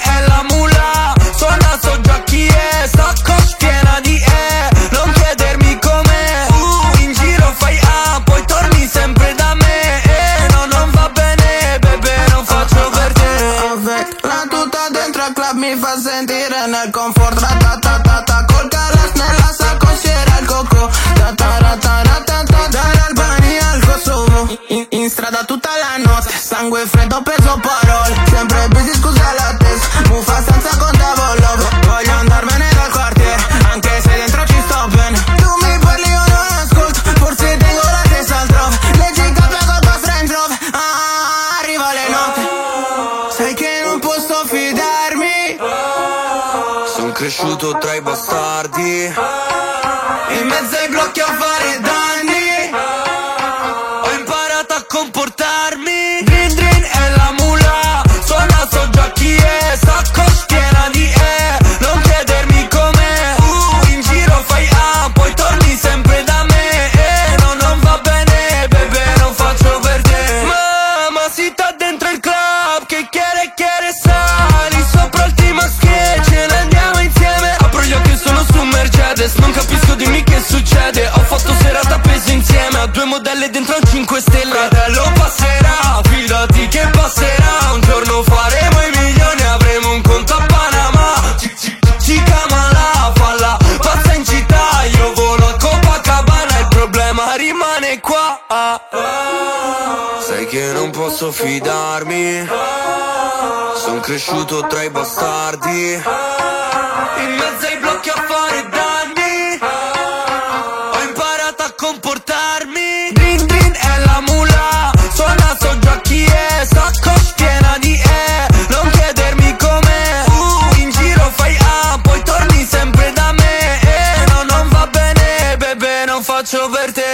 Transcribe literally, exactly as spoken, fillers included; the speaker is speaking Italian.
è la mula, suona so già chi è, saccos piena di E, non chiedermi com'è. Uh, in giro fai A, poi torni sempre da me. E no, non va bene, bebè, non faccio per te. Avec la tuta dentro al club mi fa sentire nel comfort. Ratatatata, col calas nella saccocchiera il coco. Tataratatata, dall'Albania al Kosovo. In, in strada tutta la notte, sangue freddo, peso parole. Sempre busy, scusa la testa, muffa senza contavo love. Voglio andarmene dal quartiere, anche se dentro ci sto bene. Tu mi parli, io non ascolto, forse tengo la testa altrove. Leggi il capo col vostro Range Rover. Ah, arriva le notte. Sai che non posso fidarmi. Son cresciuto tra i bastardi, In mezzo ai blocchi a fare danni. ho imparato a comportarmi. Drin drin è la mula, suona so già chi è, saccos piena di E, non chiedermi com'è. Uh, in giro fai A, poi torni sempre da me. E no, non va bene, bebè, non faccio per te. Mamma si sta dentro il club, che chiede, chiede, sali sopra il team che ce ne andiamo insieme. Apro gli occhi e sono su Mercedes, non capisco, dimmi che succede. Ho fatto serata appesa insieme a due modelle dentro un cinque stelle. Fratello passerà, fidati che passerà. Un giorno faremo i milioni, avremo un conto a Panama. Cicamala, falla, pazza in città. Io volo a Copacabana, il problema rimane qua. Sai che non posso fidarmi, son cresciuto tra i bastardi, in mezzo ai blocchi a fare danni, ho imparato a comportarmi. Drin drin è la mula, suona so già chi è, saccos piena di E, non chiedermi com'è. Uh, in giro fai A, poi torni sempre da me. E no, non va bene, bebè, non faccio per te.